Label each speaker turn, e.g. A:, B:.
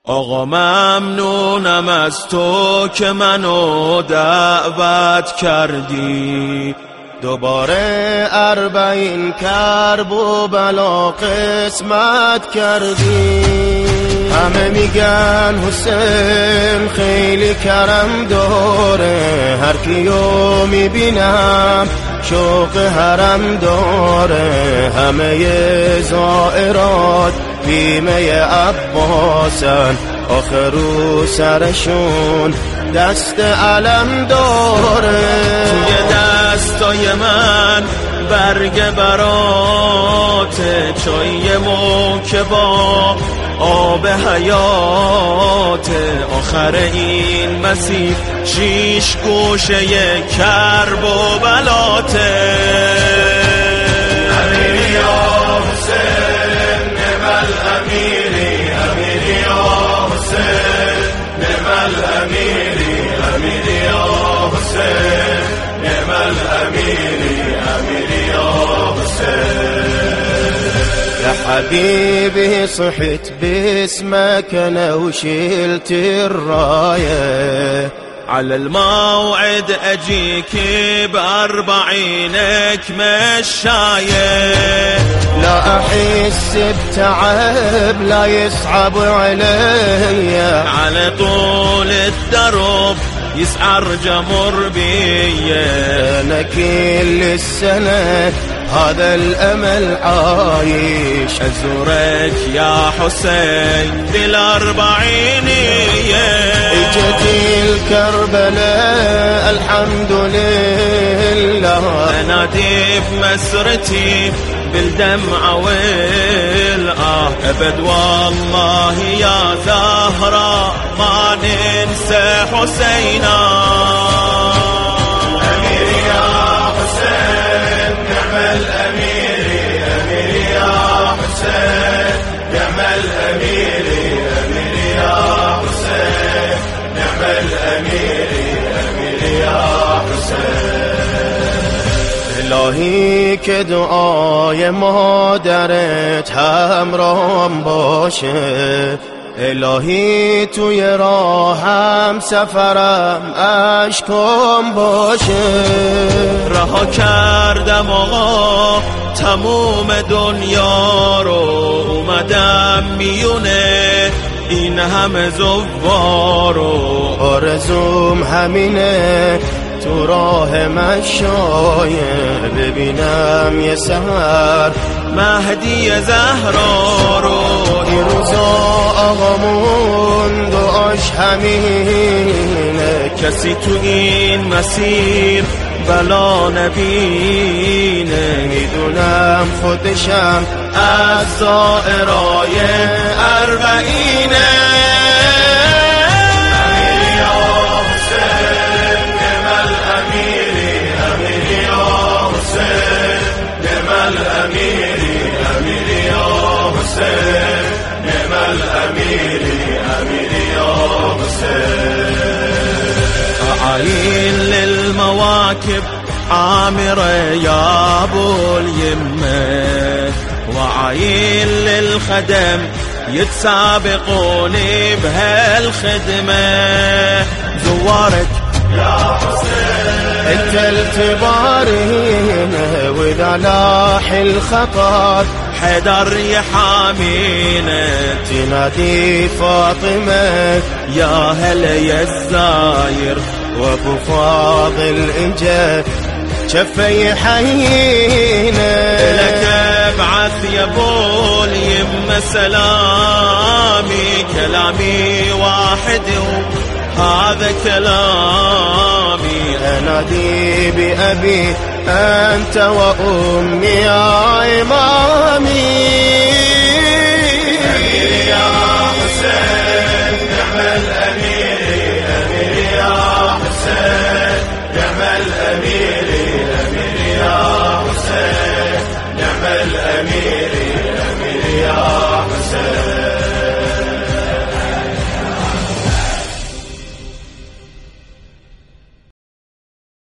A: آقا ممنونم از تو که منو دعوت کردی، دوباره 40 کرب و بلا قسمت کردی. همه میگن حسین خیلی کرم داره، هر کیو میبینم شوق حرم داره. همه زائرات بیمه عباسن، آخرو سرشون دست علم داره. توی دستای من برگ برات، چای موکبا آب حیات. آخر این مسیر 6 گوشه کرب و بلاته. امیری یا حسین نعم الامیری، امیری یا حسین نعم الامیری، امیری یا حسین نعم الامیری، امیری یا حسین. يا حبيبي صحت باسمك انا وشلت الرايه، على الموعد اجيك ب40 مشايه. لا احس بتعب لا يصعب علي، على طول الدرب يسعر جمر بي. انا كل السنه هذا الأمل عايش، أزورك يا حسين بال40. اجت الكربلاء الحمد لله، أنادي بمسرتي بالدمع والآه. أبد والله يا زهرة ما ننسى حسينا. أميري يا حسين نعم الأميري، أميري يا حسين نعم الأميري، أميري يا حسين نعم الأميري، أميري يا حسين. الهی که دعای مادرت همراهم باشه، الهی توی راهم سفرم اشکم باشه. رها کردم آقا تموم دنیا رو، اومدم میونه این همه زوار رو. آرزوم همینه تو راه مشایه، ببینم یه سحر مهدی زهرا رو. این روزا آقامون دعاش همینه، کسی تو این مسیر بلا نبینه. میدونم خودشم از زائرای 40. عايل للمواكب عامرة يا ابو اليمة، وعايل للخدم يتسابقوني بهالخدمة. زوارك يا حسين انت التبارينا، واذا لاح الخطر حيدر يحامينا. تنادي فاطمة يا هلا يا الزاير، وابو فاضل اجا شفه يحيينا. لك ابعث يا ابو اليمة سلامي، كلامي واحد هذا كلامي. انادي بأبي أنت وأمي يا إمامي.